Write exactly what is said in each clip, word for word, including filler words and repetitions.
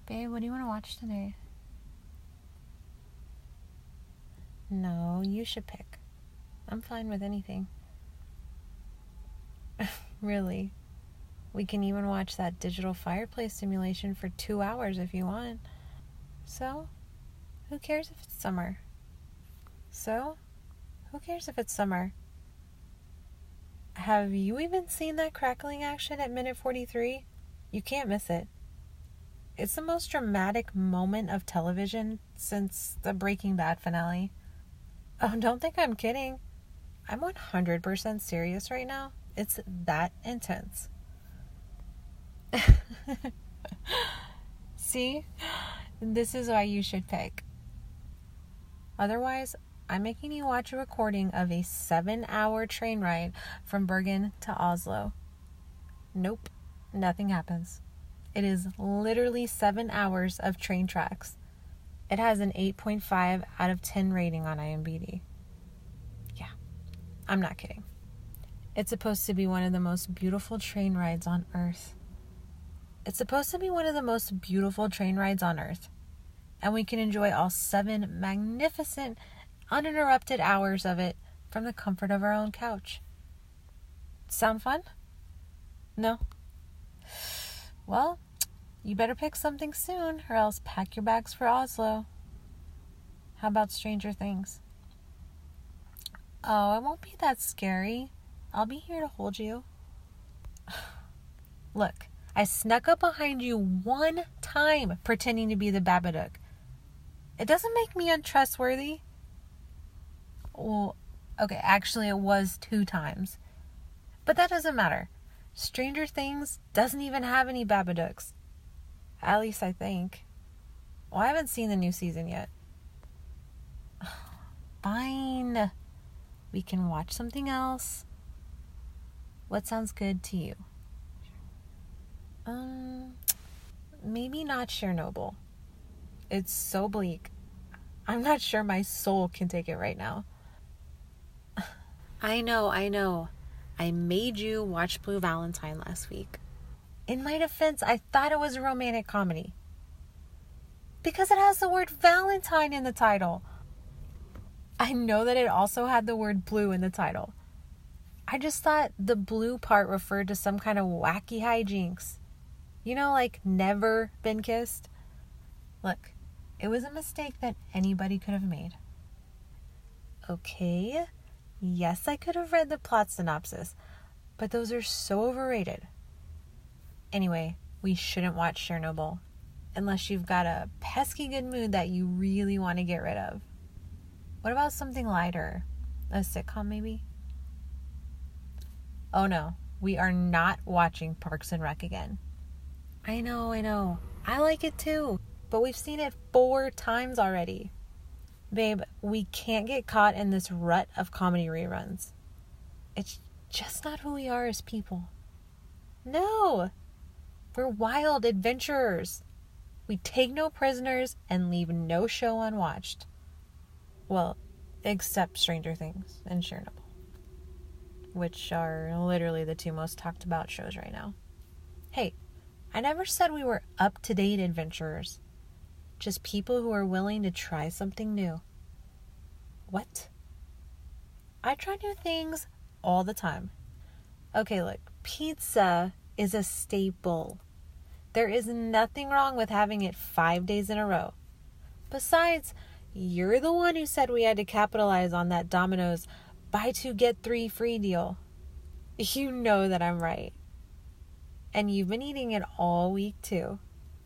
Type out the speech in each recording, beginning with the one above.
Babe, what do you want to watch today? No, you should pick. I'm fine with anything. Really. We can even watch that digital fireplace simulation for two hours if you want. So, who cares if it's summer? So, who cares if it's summer? Have you even seen that crackling action at minute forty-three? You can't miss it. It's the most dramatic moment of television since the Breaking Bad finale. Oh, don't think I'm kidding. I'm one hundred percent serious right now. It's that intense. See? This is why you should pick. Otherwise, I'm making you watch a recording of a seven-hour train ride from Bergen to Oslo. Nope, nothing happens. It is literally seven hours of train tracks. It has an eight point five out of ten rating on IMDb. Yeah, I'm not kidding. It's supposed to be one of the most beautiful train rides on Earth. It's supposed to be one of the most beautiful train rides on Earth. And we can enjoy all seven magnificent, uninterrupted hours of it from the comfort of our own couch. Sound fun? No? Well, you better pick something soon or else pack your bags for Oslo. How about Stranger Things? Oh, it won't be that scary. I'll be here to hold you. Look, I snuck up behind you one time pretending to be the Babadook. It doesn't make me untrustworthy. Well, okay, actually it was two times. But that doesn't matter. Stranger Things doesn't even have any Babadooks. At least I think. Well, I haven't seen the new season yet. Fine. We can watch something else. What sounds good to you? Um, maybe not Chernobyl. It's so bleak. I'm not sure my soul can take it right now. I know, I know. I made you watch Blue Valentine last week. In my defense, I thought it was a romantic comedy. Because it has the word Valentine in the title. I know that it also had the word blue in the title. I just thought the blue part referred to some kind of wacky hijinks. You know, like never been kissed? Look, it was a mistake that anybody could have made. Okay, yes, I could have read the plot synopsis, but those are so overrated. Anyway, we shouldn't watch Chernobyl unless you've got a pesky good mood that you really want to get rid of. What about something lighter? A sitcom, maybe? Oh no, we are not watching Parks and Rec again. I know, I know. I like it too, but we've seen it four times already. Babe, we can't get caught in this rut of comedy reruns. It's just not who we are as people. No! We're wild adventurers. We take no prisoners and leave no show unwatched. Well, except Stranger Things and Chernobyl, which are literally the two most talked about shows right now. Hey, I never said we were up-to-date adventurers. Just people who are willing to try something new. What? I try new things all the time. Okay, look, pizza is a staple. There is nothing wrong with having it five days in a row. Besides, you're the one who said we had to capitalize on that Domino's buy two get three free deal. You know that I'm right. And you've been eating it all week too.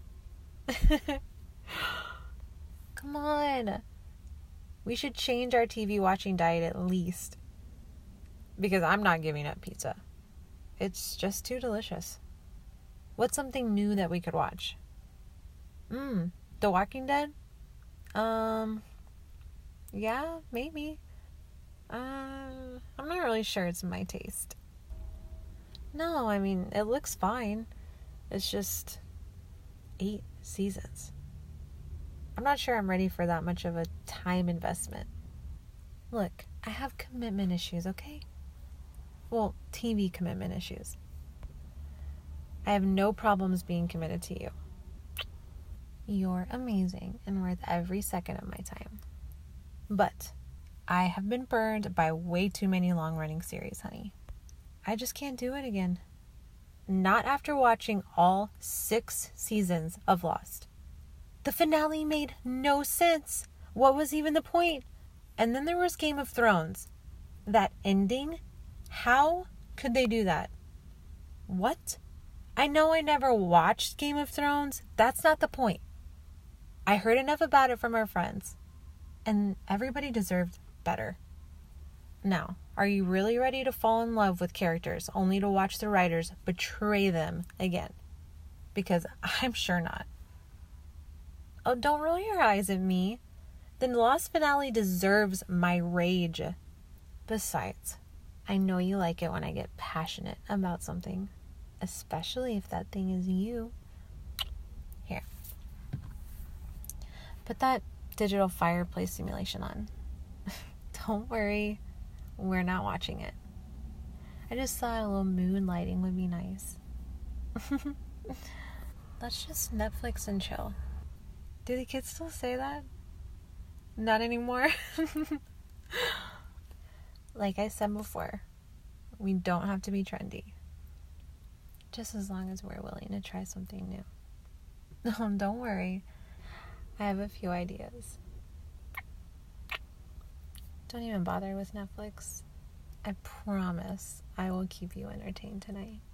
Come on. We should change our T V watching diet at least. Because I'm not giving up pizza. It's just too delicious. What's something new that we could watch? Mmm, The Walking Dead? Um, yeah, maybe. Uh, I'm not really sure it's my taste. No, I mean, it looks fine. It's just eight seasons. I'm not sure I'm ready for that much of a time investment. Look, I have commitment issues, okay? Well, T V commitment issues. I have no problems being committed to you. You're amazing and worth every second of my time. But I have been burned by way too many long-running series, honey. I just can't do it again. Not after watching all six seasons of Lost. The finale made no sense. What was even the point? And then there was Game of Thrones. That ending? How could they do that? What? I know I never watched Game of Thrones. That's not the point. I heard enough about it from our friends. And everybody deserved better. Now, are you really ready to fall in love with characters only to watch the writers betray them again? Because I'm sure not. Oh, don't roll your eyes at me. The Lost finale deserves my rage. Besides, I know you like it when I get passionate about something. Especially if that thing is you. Here. Put that digital fireplace simulation on. Don't worry. We're not watching it. I just thought a little moonlighting would be nice. Let's just Netflix and chill. Do the kids still say that? Not anymore? Like I said before, we don't have to be trendy. Just as long as we're willing to try something new. No, don't worry. I have a few ideas. Don't even bother with Netflix. I promise I will keep you entertained tonight.